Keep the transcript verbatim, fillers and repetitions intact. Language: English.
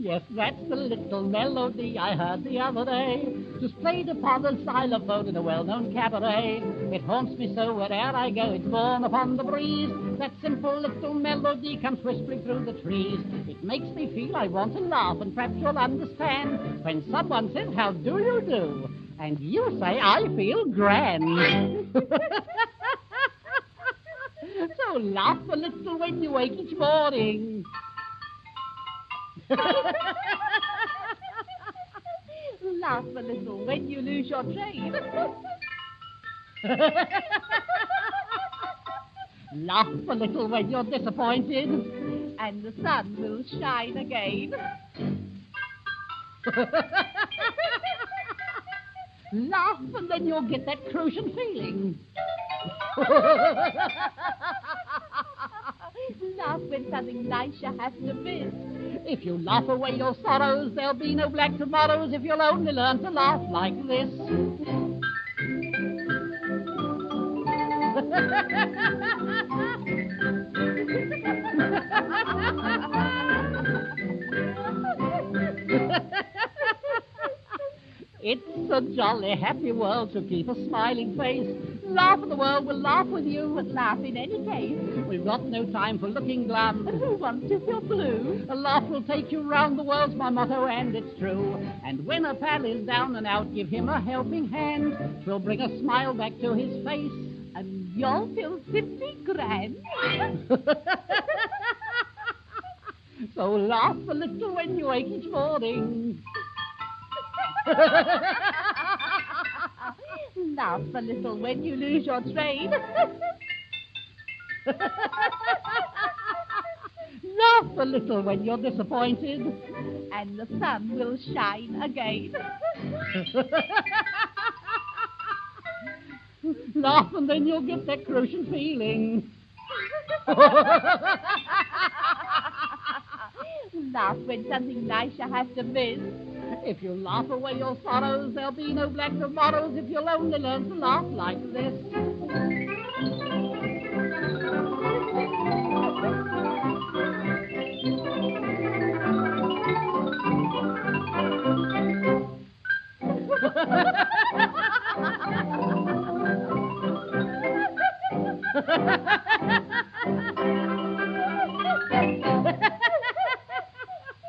yes, that's the little melody I heard the other day. Just played upon the xylophone in a well-known cabaret. It haunts me so where'er I go, it's borne upon the breeze. That simple little melody comes whispering through the trees. It makes me feel I want to laugh, and perhaps you'll understand when someone says, how do you do? And you say, I feel grand. So laugh a little when you wake each morning. Laugh a little when you lose your train. Laugh a little when you're disappointed. And the sun will shine again. Laugh and then you'll get that crucian feeling. Laugh when something nice you have to miss. If you laugh away your sorrows, there'll be no black tomorrows if you'll only learn to laugh like this. It's a jolly, happy world, so keep a smiling face. Laugh and the world will laugh with you. But laugh in any case. We've got no time for looking glum. And who wants to feel blue? A laugh will take you round the world's my motto, and it's true. And when a pal is down and out, give him a helping hand. 'Twill bring a smile back to his face. And you'll feel simply grand. So laugh a little when you wake each morning. Laugh a little when you lose your train. Laugh a little when you're disappointed. And the sun will shine again. Laugh and then you'll get that crucian feeling. Laugh when something nice you have to miss. If you laugh away your sorrows, there'll be no black tomorrows if you'll only learn to laugh like this.